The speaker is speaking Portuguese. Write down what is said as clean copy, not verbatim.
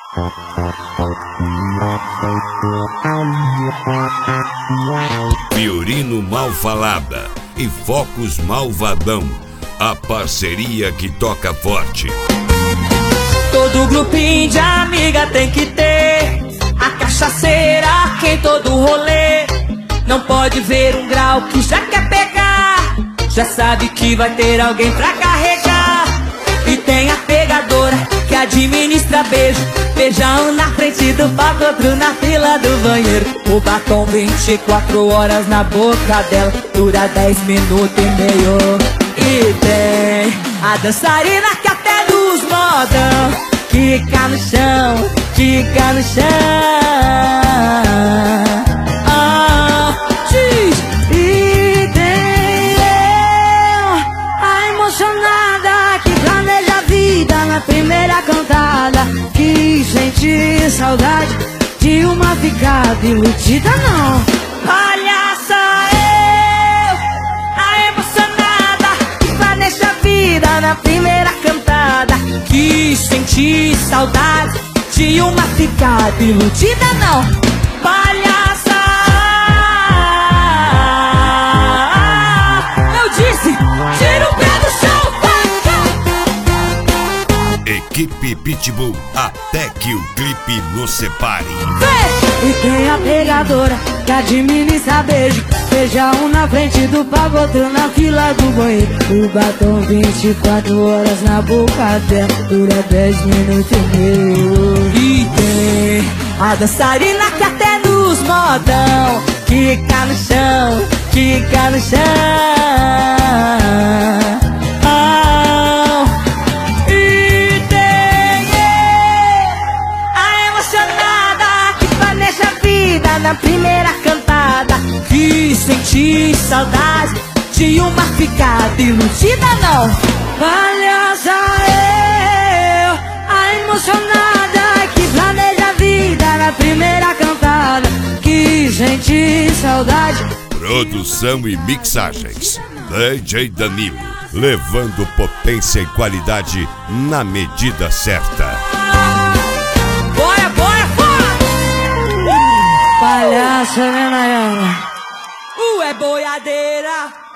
Fiorino Malfalada e Focos Malvadão, a parceria que toca forte. Todo grupinho de amiga tem que ter a cachaceira que em todo rolê. Não pode ver um grau que já quer pegar, já sabe que vai ter alguém pra carregar. E tem a pegadora que administra beijo, beijão na frente do palco, outro na fila do banheiro. O batom 24 horas na boca dela, dura 10 minutos e meio. E tem a dançarina que até nos modão quica no chão, quica no chão. E tem eu, a emocionada que planeja a vida na primeira cantada, que sente saudade de uma ficada iludida não. Palhaça eu, a emocionada que planeja a vida na primeira cantada, que sente saudade de uma ficada iludida não. Palhaça, eu disse, tira o pé do chão. Equipe Pitbull, até que o clipe nos separe. E tem a pegadora que administra beijo, beijão na frente do palco, outro na fila do banheiro. O batom 24 horas na boca dela, dura 10 minutos e meio. E tem a dançarina que até nos modão quica no chão, quica no chão. E tem a emocionada que planeja a vida na primeira cantada, que sente saudade de uma ficada iludida não. Palhaça eu, a emocionada que planeja a vida na primeira cantada, que sente saudade. Produção e mixagens, DJ Danilo, levando potência e qualidade na medida certa. Bora, bora, bora! Palhaça, né, Nayana? É boiadeira.